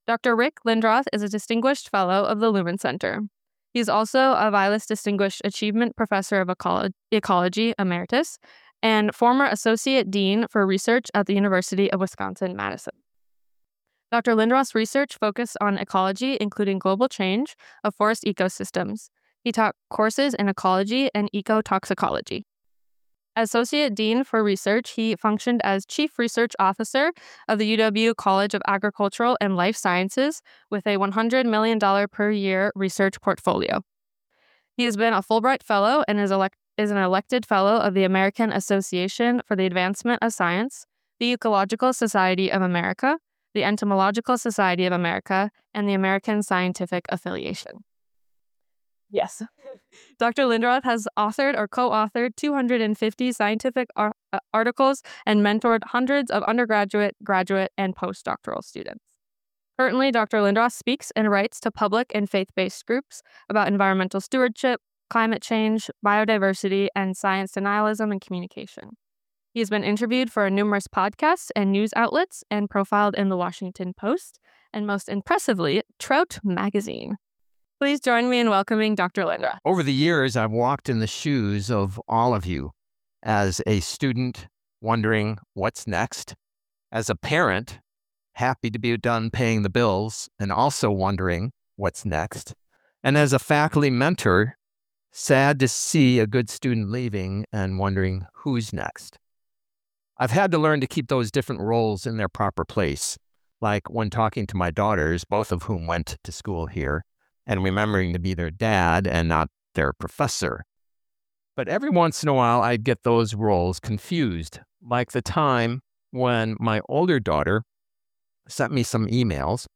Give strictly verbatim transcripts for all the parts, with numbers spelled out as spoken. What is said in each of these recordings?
Doctor Rick Lindroth is a Distinguished Fellow of the Lumen Center. He is also a Vilas Distinguished Achievement Professor of Ecolo- Ecology Emeritus and former Associate Dean for Research at the University of Wisconsin-Madison. Doctor Lindroth's research focused on ecology, including global change of forest ecosystems. He taught courses in ecology and ecotoxicology. As Associate Dean for Research, he functioned as Chief Research Officer of the U W College of Agricultural and Life Sciences with a one hundred million dollars per year research portfolio. He has been a Fulbright Fellow and is, elect- is an elected Fellow of the American Association for the Advancement of Science, the Ecological Society of America, the Entomological Society of America, and the American Scientific Affiliation. Yes. Doctor Lindroth has authored or co-authored two hundred fifty scientific ar- articles and mentored hundreds of undergraduate, graduate, and postdoctoral students. Currently, Doctor Lindroth speaks and writes to public and faith-based groups about environmental stewardship, climate change, biodiversity, and science denialism and communication. He has been interviewed for numerous podcasts and news outlets and profiled in the Washington Post, and most impressively, Trout Magazine. Please join me in welcoming Doctor Lindroth. Over the years, I've walked in the shoes of all of you as a student wondering what's next, as a parent happy to be done paying the bills and also wondering what's next, and as a faculty mentor, sad to see a good student leaving and wondering who's next. I've had to learn to keep those different roles in their proper place, like when talking to my daughters, both of whom went to school here, and remembering to be their dad and not their professor. But every once in a while, I'd get those roles confused, like the time when my older daughter sent me some emails,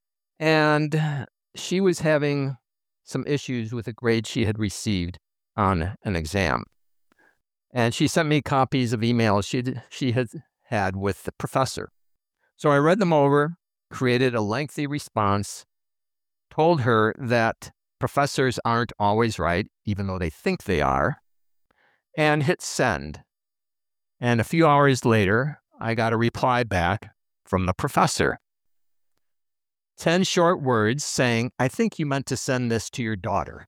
and she was having some issues with a grade she had received on an exam. And she sent me copies of emails she she had had with the professor. So I read them over, created a lengthy response, told her that professors aren't always right, even though they think they are, and hit send. And a few hours later, I got a reply back from the professor. Ten short words saying, "I think you meant to send this to your daughter."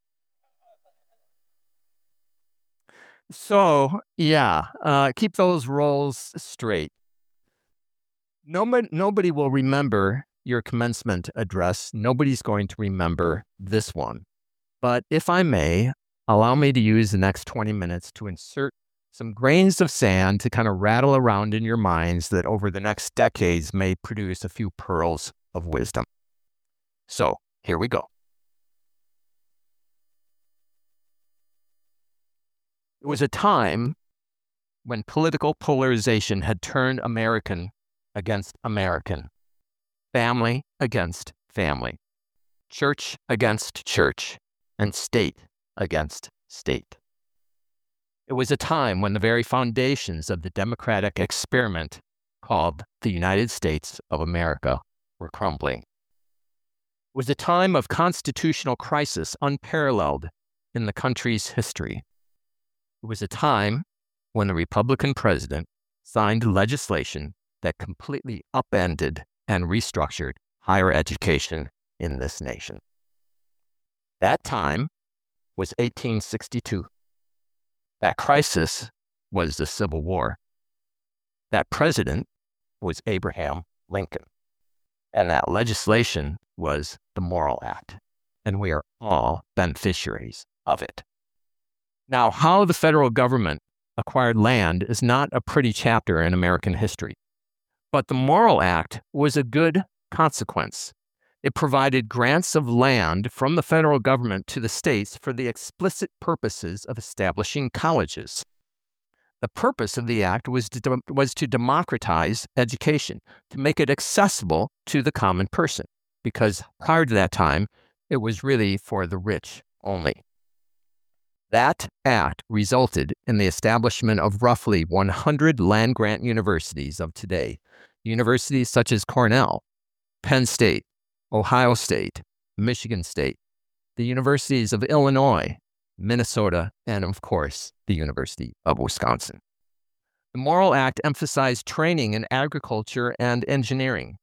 So, yeah, uh, keep those roles straight. Nobody, nobody will remember your commencement address. Nobody's going to remember this one. But if I may, allow me to use the next twenty minutes to insert some grains of sand to kind of rattle around in your minds that over the next decades may produce a few pearls of wisdom. So, here we go. It was a time when political polarization had turned American against American, family against family, church against church, and state against state. It was a time when the very foundations of the democratic experiment called the United States of America were crumbling. It was a time of constitutional crisis unparalleled in the country's history. It was a time when the Republican president signed legislation that completely upended and restructured higher education in this nation. That time was eighteen sixty-two. That crisis was the Civil War. That president was Abraham Lincoln. And that legislation was the Morrill Act. And we are all beneficiaries of it. Now, how the federal government acquired land is not a pretty chapter in American history. But the Morrill Act was a good consequence. It provided grants of land from the federal government to the states for the explicit purposes of establishing colleges. The purpose of the act was to, was to democratize education, to make it accessible to the common person, because prior to that time, it was really for the rich only. That act resulted in the establishment of roughly one hundred land-grant universities of today, universities such as Cornell, Penn State, Ohio State, Michigan State, the universities of Illinois, Minnesota, and of course, the University of Wisconsin. The Morrill Act emphasized training in agriculture and engineering,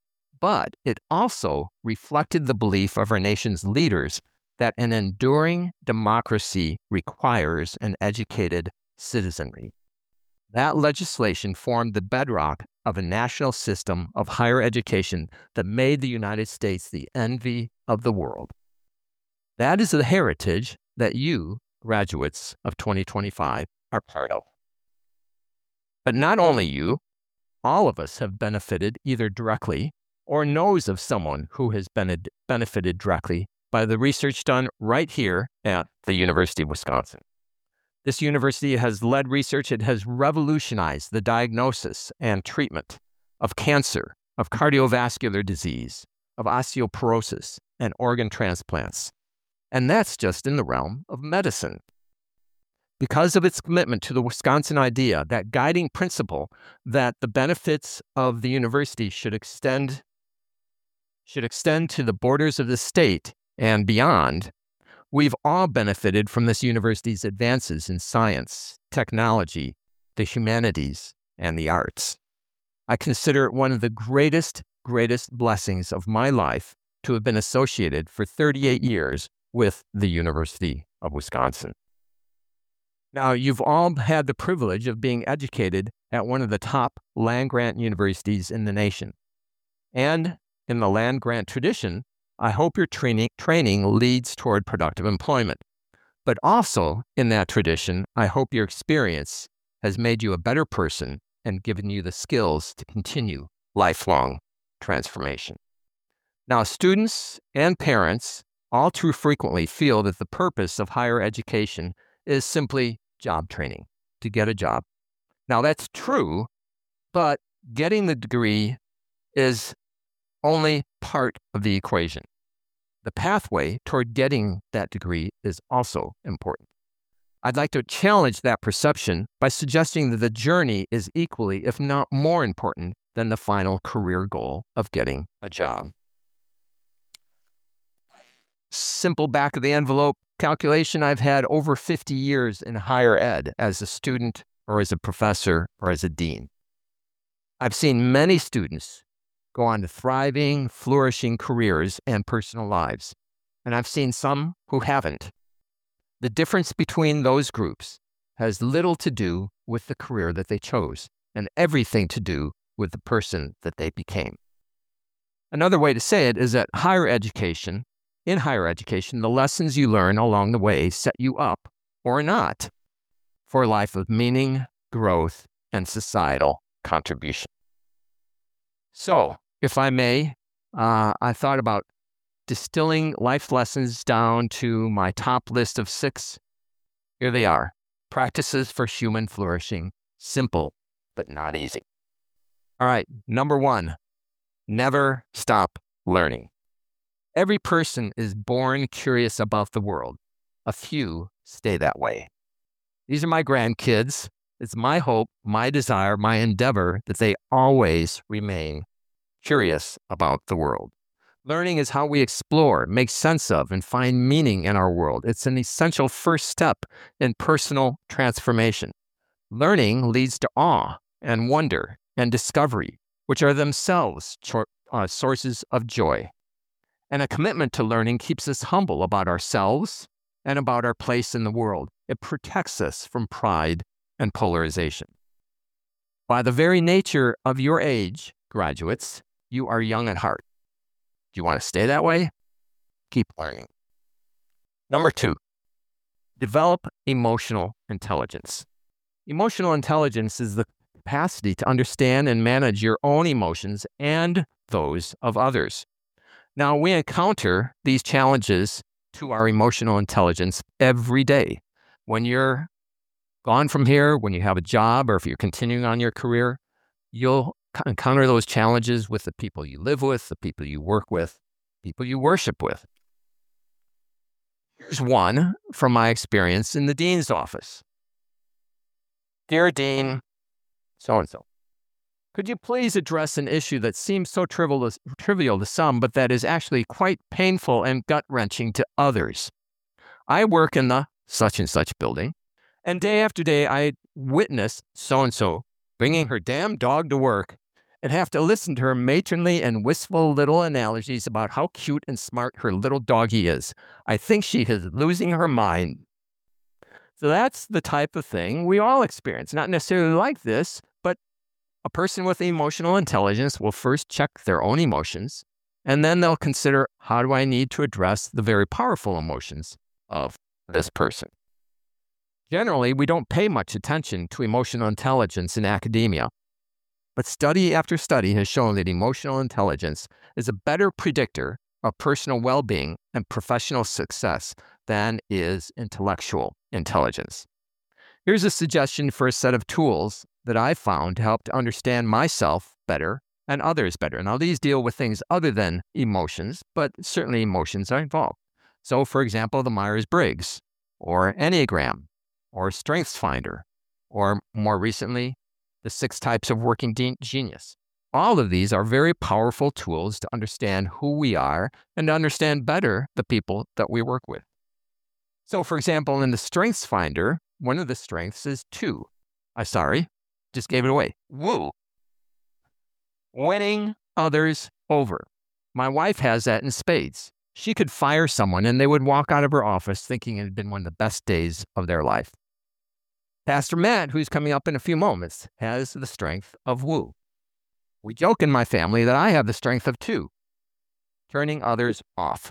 but it also reflected the belief of our nation's leaders that an enduring democracy requires an educated citizenry. That legislation formed the bedrock of a national system of higher education that made the United States the envy of the world. That is the heritage that you, graduates of twenty twenty-five, are part of. But not only you, all of us have benefited either directly or knows of someone who has been benefited directly by the research done right here at the University of Wisconsin. This university has led research. It has revolutionized the diagnosis and treatment of cancer, of cardiovascular disease, of osteoporosis, and organ transplants. And that's just in the realm of medicine. Because of its commitment to the Wisconsin idea, that guiding principle that the benefits of the university should extend, should extend to the borders of the state and beyond, we've all benefited from this university's advances in science, technology, the humanities, and the arts. I consider it one of the greatest, greatest blessings of my life to have been associated for thirty-eight years with the University of Wisconsin. Now, you've all had the privilege of being educated at one of the top land-grant universities in the nation. And in the land-grant tradition, I hope your training, training leads toward productive employment. But also, in that tradition, I hope your experience has made you a better person and given you the skills to continue lifelong transformation. Now, students and parents all too frequently feel that the purpose of higher education is simply job training, to get a job. Now, that's true, but getting the degree is only part of the equation. The pathway toward getting that degree is also important. I'd like to challenge that perception by suggesting that the journey is equally, if not more important, than the final career goal of getting a job. Simple back of the envelope calculation, I've had over fifty years in higher ed as a student or as a professor or as a dean. I've seen many students go on to thriving, flourishing careers and personal lives, and I've seen some who haven't. The difference between those groups has little to do with the career that they chose and everything to do with the person that they became. Another way to say it is that higher education, in higher education, the lessons you learn along the way set you up, or not, for a life of meaning, growth, and societal contribution. So, if I may, uh, I thought about distilling life lessons down to my top list of six. Here they are. Practices for human flourishing. Simple, but not easy. All right, number one, never stop learning. Every person is born curious about the world. A few stay that way. These are my grandkids. It's my hope, my desire, my endeavor that they always remain curious about the world. Learning is how we explore, make sense of, and find meaning in our world. It's an essential first step in personal transformation. Learning leads to awe and wonder and discovery, which are themselves cho- uh, sources of joy. And a commitment to learning keeps us humble about ourselves and about our place in the world. It protects us from pride and polarization. By the very nature of your age, graduates, you are young at heart. Do you want to stay that way? Keep learning. Number two, develop emotional intelligence. Emotional intelligence is the capacity to understand and manage your own emotions and those of others. Now, we encounter these challenges to our emotional intelligence every day. When you're gone from here, when you have a job, or if you're continuing on your career, you'll encounter those challenges with the people you live with, the people you work with, people you worship with. Here's one from my experience in the dean's office. Dear Dean, so-and-so, could you please address an issue that seems so trivial to, trivial to some, but that is actually quite painful and gut-wrenching to others? I work in the such and such building, and day after day I witness so-and-so bringing her damn dog to work and have to listen to her matronly and wistful little analogies about how cute and smart her little doggie is. I think she is losing her mind. So that's the type of thing we all experience. Not necessarily like this, but a person with emotional intelligence will first check their own emotions, and then they'll consider, how do I need to address the very powerful emotions of this person? Generally, we don't pay much attention to emotional intelligence in academia, but study after study has shown that emotional intelligence is a better predictor of personal well-being and professional success than is intellectual intelligence. Here's a suggestion for a set of tools that I found to help to understand myself better and others better. Now, these deal with things other than emotions, but certainly emotions are involved. So, for example, the Myers-Briggs, or Enneagram, or StrengthsFinder, or more recently, the six types of working de- genius. All of these are very powerful tools to understand who we are and to understand better the people that we work with. So, for example, in the StrengthsFinder, one of the strengths is two. I'm sorry, just gave it away. Woo. Winning others over. My wife has that in spades. She could fire someone and they would walk out of her office thinking it had been one of the best days of their life. Pastor Matt, who's coming up in a few moments, has the strength of woo. We joke in my family that I have the strength of two, turning others off.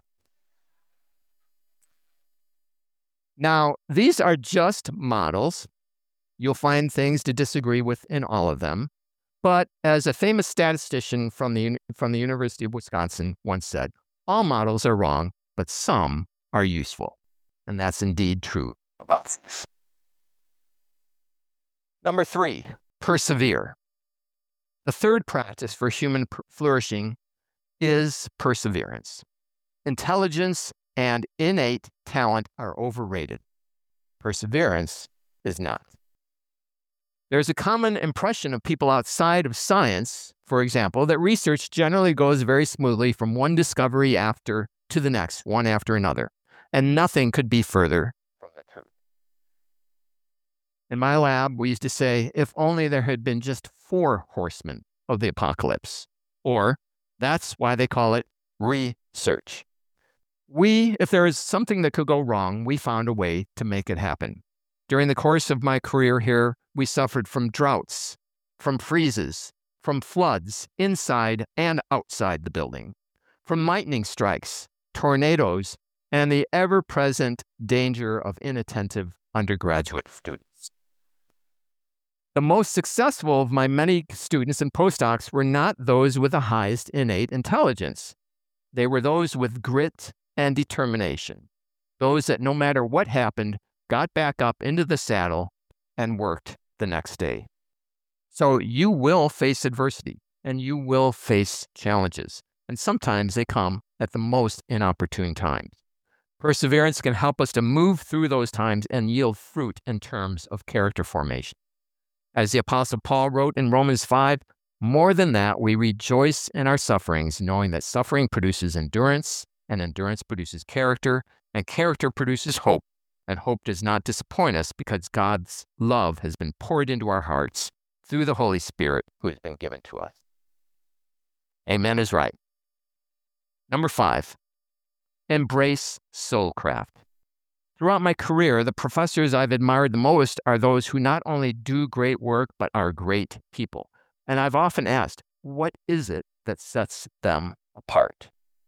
Now, these are just models. You'll find things to disagree with in all of them. But as a famous statistician from the, from the University of Wisconsin once said, all models are wrong, but some are useful. And that's indeed true about this. Number three, persevere. The third practice for human flourishing is perseverance. Intelligence and innate talent are overrated. Perseverance is not. There's a common impression of people outside of science, for example, that research generally goes very smoothly from one discovery after to the next, one after another, and nothing could be further from the truth. In my lab, we used to say, if only there had been just four horsemen of the apocalypse, or that's why they call it research. We, if there is something that could go wrong, we found a way to make it happen. During the course of my career here, we suffered from droughts, from freezes, from floods inside and outside the building, from lightning strikes, tornadoes, and the ever-present danger of inattentive undergraduate students. The most successful of my many students and postdocs were not those with the highest innate intelligence. They were those with grit and determination, those that no matter what happened, got back up into the saddle and worked the next day. So you will face adversity and you will face challenges, and sometimes they come at the most inopportune times. Perseverance can help us to move through those times and yield fruit in terms of character formation. As the Apostle Paul wrote in Romans five, more than that, we rejoice in our sufferings, knowing that suffering produces endurance, and endurance produces character, and character produces hope. And hope does not disappoint us because God's love has been poured into our hearts through the Holy Spirit who has been given to us. Amen is right. Number five, embrace soulcraft. Throughout my career, the professors I've admired the most are those who not only do great work, but are great people. And I've often asked, what is it that sets them apart?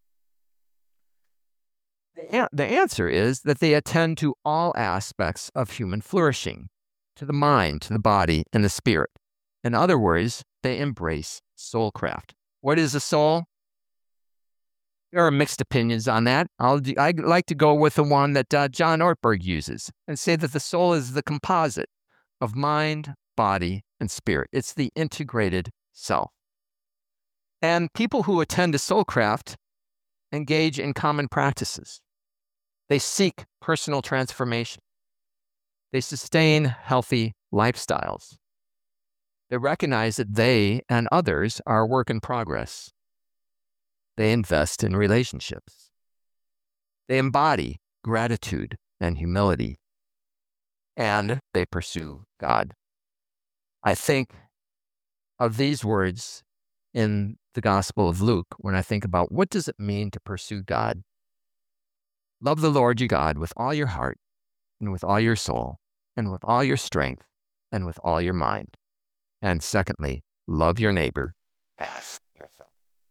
The, the answer is that they attend to all aspects of human flourishing, to the mind, to the body, and the spirit. In other words, they embrace soulcraft. What is a soul? There are mixed opinions on that. I'll, I like to go with the one that uh, John Ortberg uses and say that the soul is the composite of mind, body, and spirit. It's the integrated self. And people who attend to soulcraft engage in common practices. They seek personal transformation. They sustain healthy lifestyles. They recognize that they and others are a work in progress. They invest in relationships. They embody gratitude and humility. And they pursue God. I think of these words in the Gospel of Luke when I think about what does it mean to pursue God. Love the Lord your God with all your heart and with all your soul and with all your strength and with all your mind. And secondly, love your neighbor as yourself.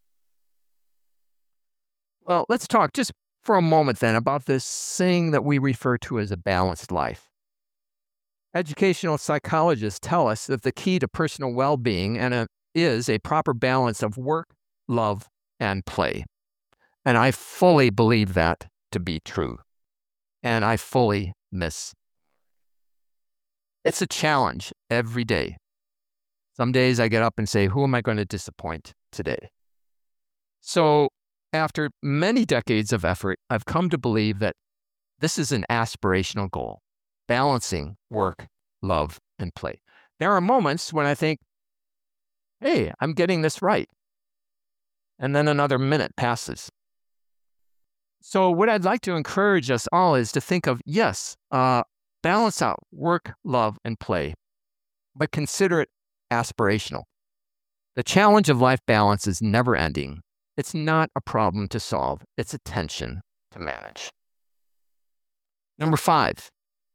Well, let's talk just for a moment then about this thing that we refer to as a balanced life. Educational psychologists tell us that the key to personal well-being and a, is a proper balance of work, love, and play. And I fully believe that to be true. And I fully miss. It's a challenge every day. Some days I get up and say, who am I going to disappoint today? So after many decades of effort, I've come to believe that this is an aspirational goal, balancing work, love, and play. There are moments when I think, hey, I'm getting this right. And then another minute passes. So what I'd like to encourage us all is to think of, yes, uh, balance out work, love, and play, but consider it aspirational. The challenge of life balance is never ending. It's not a problem to solve. It's a tension to manage. Number five,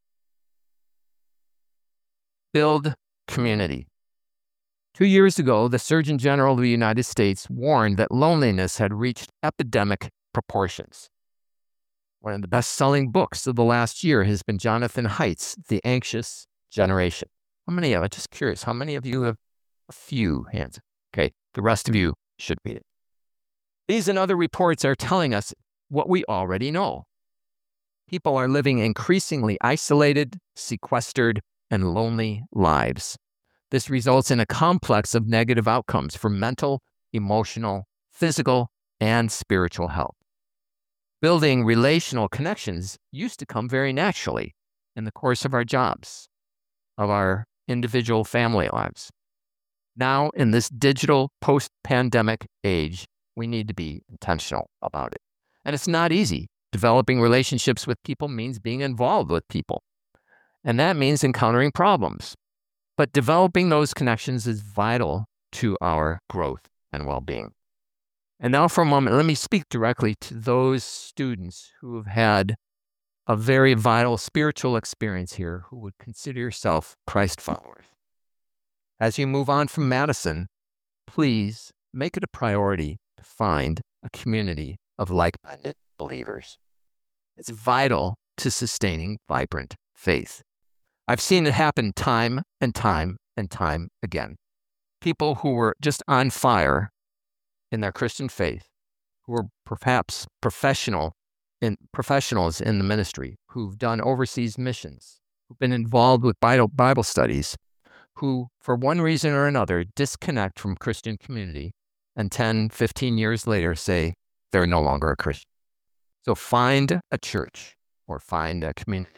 build community. Two years ago, the Surgeon General of the United States warned that loneliness had reached epidemic proportions. One of the best-selling books of the last year has been Jonathan Haidt's The Anxious Generation. How many of you, just curious, how many of you have a few hands? Okay, the rest of you should read it. These and other reports are telling us what we already know. People are living increasingly isolated, sequestered, and lonely lives. This results in a complex of negative outcomes for mental, emotional, physical, and spiritual health. Building relational connections used to come very naturally in the course of our jobs, of our individual family lives. Now, in this digital post-pandemic age, we need to be intentional about it. And it's not easy. Developing relationships with people means being involved with people. And that means encountering problems. But developing those connections is vital to our growth and well-being. And now for a moment, let me speak directly to those students who have had a very vital spiritual experience here who would consider yourself Christ followers. As you move on from Madison, please make it a priority to find a community of like-minded believers. It's vital to sustaining vibrant faith. I've seen it happen time and time and time again. People who were just on fire in their Christian faith, who were perhaps professional in professionals in the ministry, who've done overseas missions, who've been involved with Bible, Bible studies, who, for one reason or another, disconnect from Christian community and ten, fifteen years later say they're no longer a Christian. So find a church or find a community.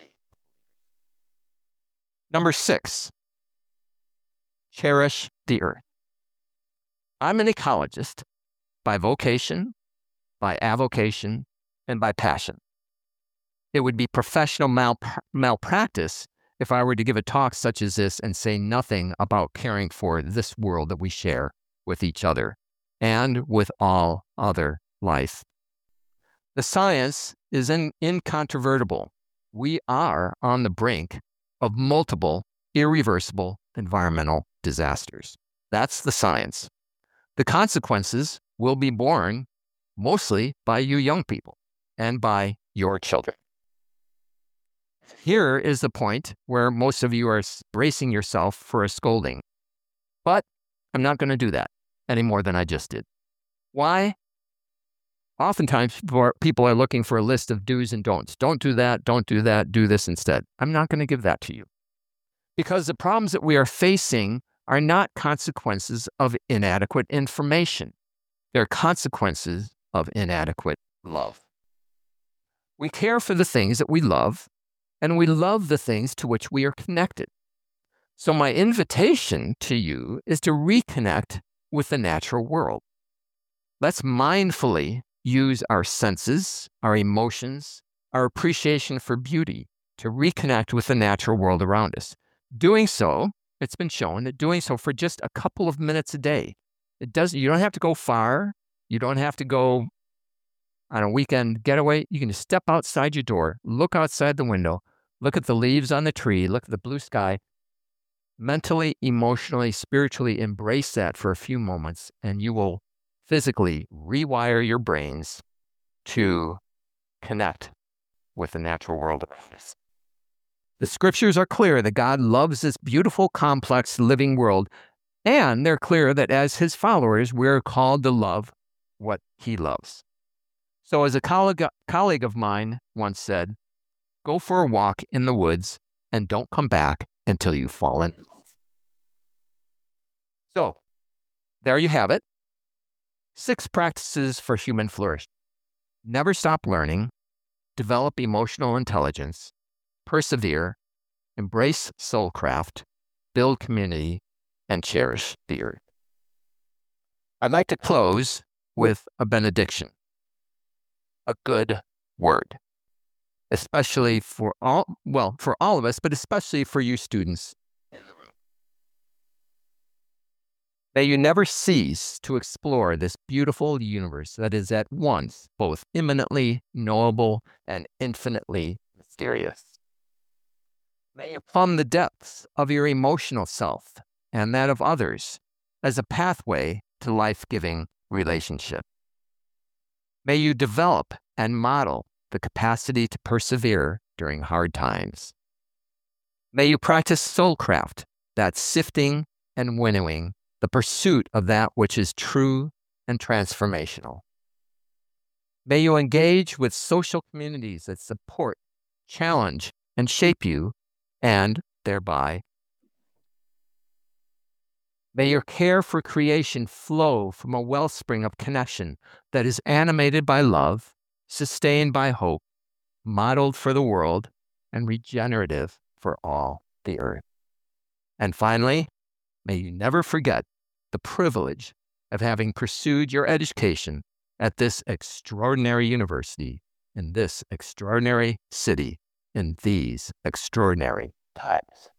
Number six, cherish the earth. I'm an ecologist by vocation, by avocation, and by passion. It would be professional mal- malpractice if I were to give a talk such as this and say nothing about caring for this world that we share with each other and with all other life. The science is in- incontrovertible. We are on the brink of multiple irreversible environmental disasters. That's the science. The consequences will be borne mostly by you young people and by your children. Here is the point where most of you are bracing yourself for a scolding. But I'm not going to do that any more than I just did. Why? Oftentimes, people are looking for a list of do's and don'ts. Don't do that, don't do that, do this instead. I'm not going to give that to you. Because the problems that we are facing are not consequences of inadequate information. They're consequences of inadequate love. We care for the things that we love, and we love the things to which we are connected. So my invitation to you is to reconnect with the natural world. Let's mindfully use our senses, our emotions, our appreciation for beauty to reconnect with the natural world around us. Doing so, it's been shown that doing so for just a couple of minutes a day It doesn't, you don't have to go far. You don't have to go on a weekend getaway. You can just step outside your door, look outside the window, look at the leaves on the tree, look at the blue sky, mentally, emotionally, spiritually embrace that for a few moments, and you will physically rewire your brains to connect with the natural world around us. The scriptures are clear that God loves this beautiful, complex, living world, and they're clear that as his followers, we're called to love what he loves. So as a colleague, colleague of mine once said, go for a walk in the woods and don't come back until you've fallen. So there you have it. Six practices for human flourishing. Never stop learning, develop emotional intelligence, persevere, embrace soulcraft, build community, and cherish the earth. I'd like to close with a benediction, a good word, especially for all, well, for all of us, but especially for you students in the room. May you never cease to explore this beautiful universe that is at once both imminently knowable and infinitely mysterious. May you plumb the depths of your emotional self and that of others as a pathway to life-giving relationship. May you develop and model the capacity to persevere during hard times. May you practice soulcraft, that sifting and winnowing, the pursuit of that which is true and transformational. May you engage with social communities that support, challenge, and shape you, and thereby. May your care for creation flow from a wellspring of connection that is animated by love, sustained by hope, modeled for the world, and regenerative for all the earth. And finally, may you never forget the privilege of having pursued your education at this extraordinary university, in this extraordinary city, in these extraordinary times.